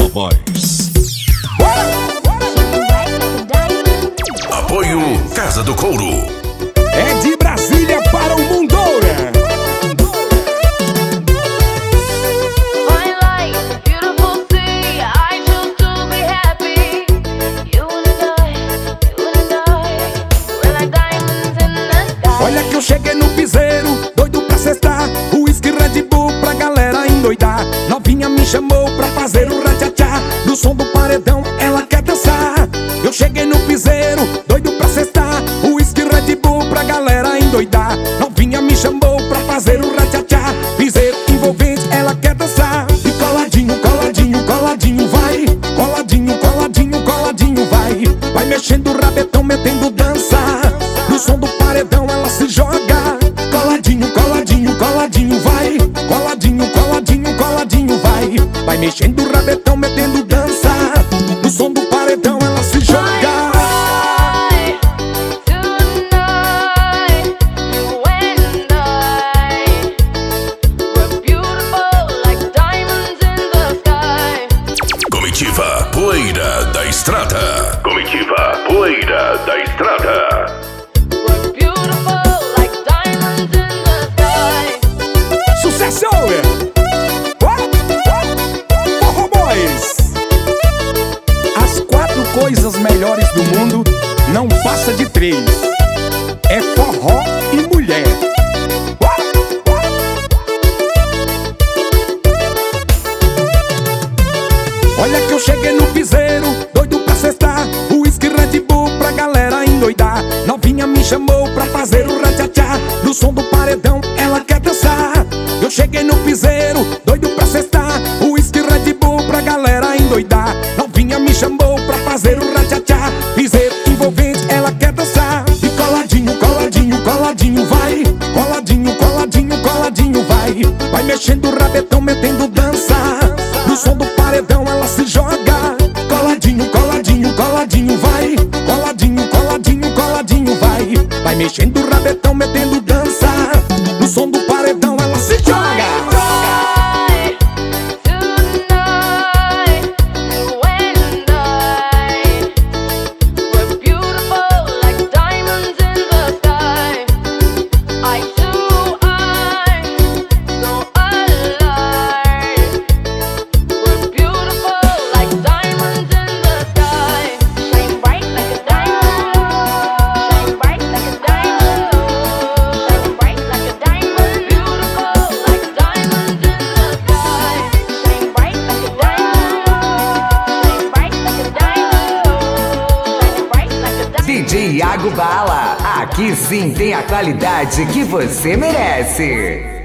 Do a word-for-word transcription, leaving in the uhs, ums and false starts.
Boys. Apoio Casa do Couro. É de Brasília para o mundo. Olha que eu cheguei no piseiro, doido pra cestar, uísque Red Bull pra galera endoidar. Novinha me chamou pra fazer o ratchatchá, no som do paredão ela quer dançar. Eu cheguei no piseiro, doido pra cestar, uísque Red Bull pra galera endoidar. Novinha me chamou pra fazer o ratchatchá, piseiro envolvente ela quer dançar. E coladinho, coladinho, coladinho vai, coladinho, coladinho, coladinho vai. Vai mexendo o rabetão, metendo dança, no som do paredão ela se joga. Coladinho, coladinho, coladinho vai, coladinho, coladinho, coladinho vai. Vai mexendo o rabetão, metendo dança, no som do paredão ela se joga. Comitiva Poeira da Estrada. Comitiva Poeira da Estrada. Sucesso! Forró Boys. As quatro coisas melhores do mundo não passa de três: é forró e mulher. Olha que eu cheguei no piseiro, doido pra cestar, uísque Red Bull pra galera endoidar. Novinha me chamou pra fazer o ratchatchá, no som do paredão ela quer dançar. Eu cheguei no piseiro, doido pra cestar, uísque Red Bull pra galera endoidar. Novinha me chamou pra fazer o ratchatchá, piseiro envolvente ela quer dançar. E coladinho, coladinho, coladinho vai, coladinho, coladinho, coladinho vai. Vai mexendo o rabetão, metendo dança, no som do paredão ela se joga. Coladinho, coladinho, coladinho vai, coladinho, coladinho, coladinho vai. Vai mexendo o rabetão, metendo dança, no som do paredão ela se joga. D J Iago Bala, aqui sim tem a qualidade que você merece.